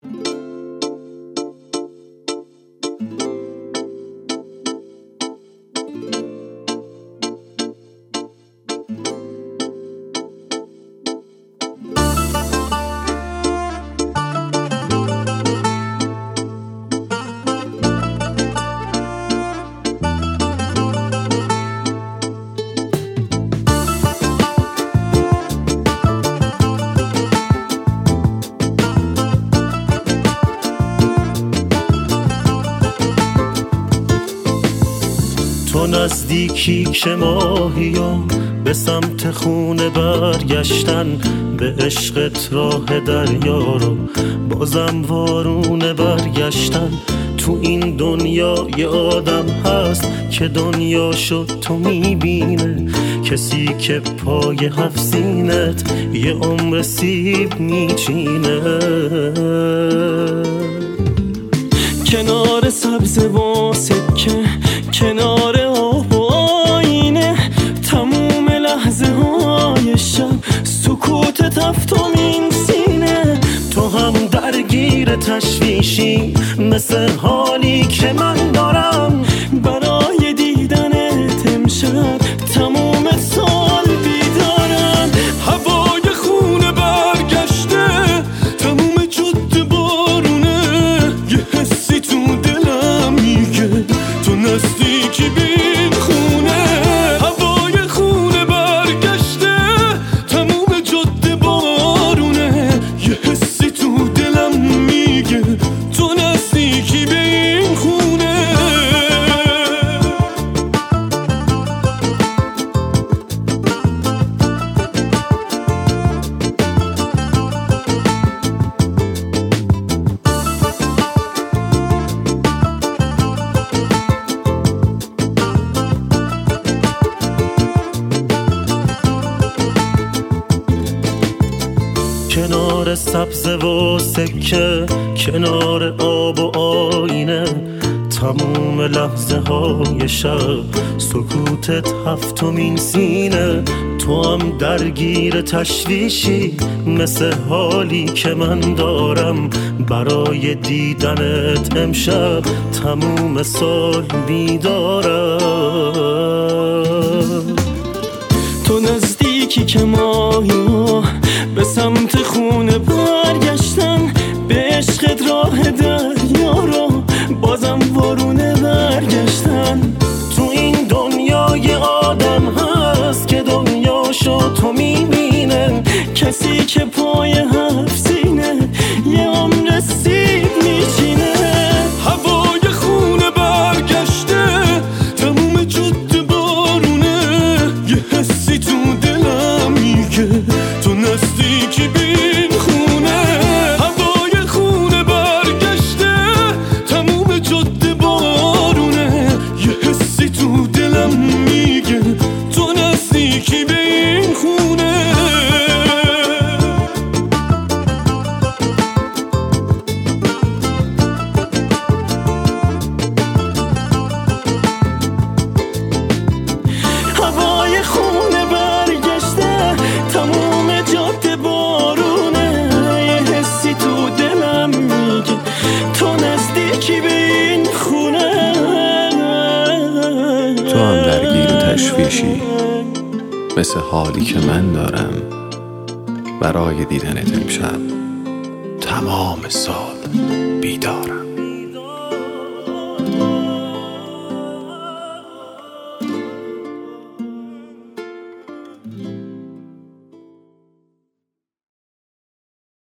تو نزدیکی که ماهیام به سمت خونه برگشتن، به عشقت راه دریا رو بازم وارونه برگشتن. تو این دنیا یه آدم هست که دنیا شد تو میبینه، کسی که پای هفت سینت یه عمر سیب میچینه. کنار سبز و سکه، کنار آب و آینه، تموم لحظه های شب سکوت تفتمین سینه. تو هم درگیر تشویشی مثل حالی که من دارم، برای دیدنت امشب تموم سال بیدارم. هوای خونه برگشته، تموم جاده بارونه، یه حسی تو دلم میگه تو نزدیکی بین خونه. هوای خونه برگشته، تموم جاده بارونه، یه حسی تو دلم میگه تو نزدیکی بین خونه. کنار سبز و سکه، کنار آب و آینه، تموم لحظه های شب سکوتت هفتمین سینه. تو هم درگیر تشویشی مثل حالی که من دارم، برای دیدنت امشب تموم سال بیدارم. تو نزدیکی که ماهی به سمت خونه برگشتن، به عشقت راه دریا رو بازم وارونه برگشتن. تو این دنیا یه آدم هست که دنیاشو تو میبینه، کسی که پای هفت سینه یه عمر سیب میچینه. هوای خونه برگشته، تموم جاده بارونه، یه حسی تو دلم میگه تو نزدیکی بین خونه. هوای خونه برگشته، تموم جاده بارونه، یه حسی تو دلم میگه تو نزدیکی بین خونه. هوای خونه برگشته، تموم جاده بارونه، یه حسی تو دلم میگه تو نزدیکی به این خونه. تو هم درگیر تشویشی مثل حالی که من دارم، برای دیدنت امشب تمام سال بیدارم.